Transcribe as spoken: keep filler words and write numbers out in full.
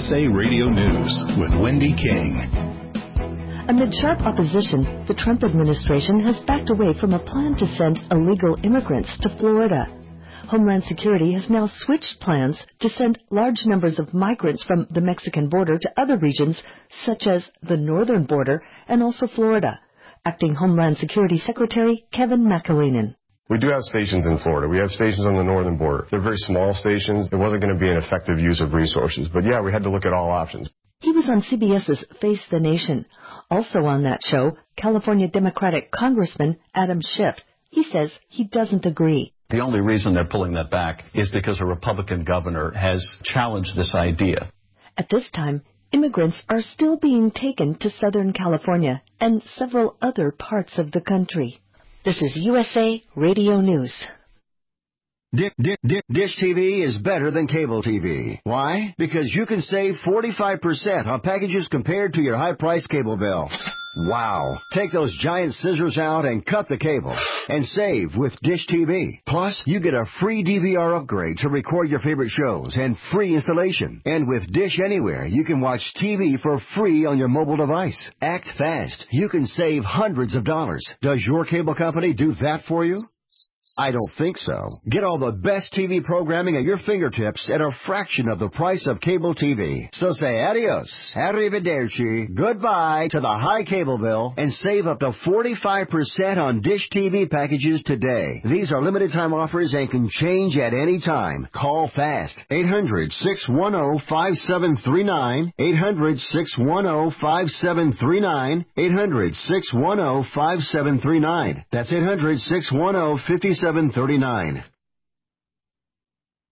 S A Radio News with Wendy King. Amid sharp opposition, the Trump administration has backed away from a plan to send illegal immigrants to Florida. Homeland Security has now switched plans to send large numbers of migrants from the Mexican border to other regions, such as the northern border and also Florida. Acting Homeland Security Secretary Kevin McAleenan. We do have stations in Florida. We have stations on the northern border. They're very small stations. There wasn't going to be an effective use of resources. But yeah, we had to look at all options. He was on C B S's Face the Nation. Also on that show, California Democratic Congressman Adam Schiff. He says he doesn't agree. The only reason they're pulling that back is because a Republican governor has challenged this idea. At this time, immigrants are still being taken to Southern California and several other parts of the country. This is U S A Radio News. Dish, Dish, Dish T V is better than cable T V. Why? Because you can save forty-five percent on packages compared to your high-priced cable bill. Wow. Take those giant scissors out and cut the cable and save with Dish T V. Plus, you get a free D V R upgrade to record your favorite shows and free installation. And with Dish Anywhere, you can watch T V for free on your mobile device. Act fast. You can save hundreds of dollars. Does your cable company do that for you? I don't think so. Get all the best T V programming at your fingertips at a fraction of the price of cable T V. So say adios, arrivederci, goodbye to the high cable bill and save up to forty-five percent on Dish T V packages today. These are limited time offers and can change at any time. Call fast. eight hundred, six one zero, five seven three nine. eight hundred, six one zero, five seven three nine. eight hundred, six one zero, five seven three nine. That's eight hundred, six one zero, five seven three nine.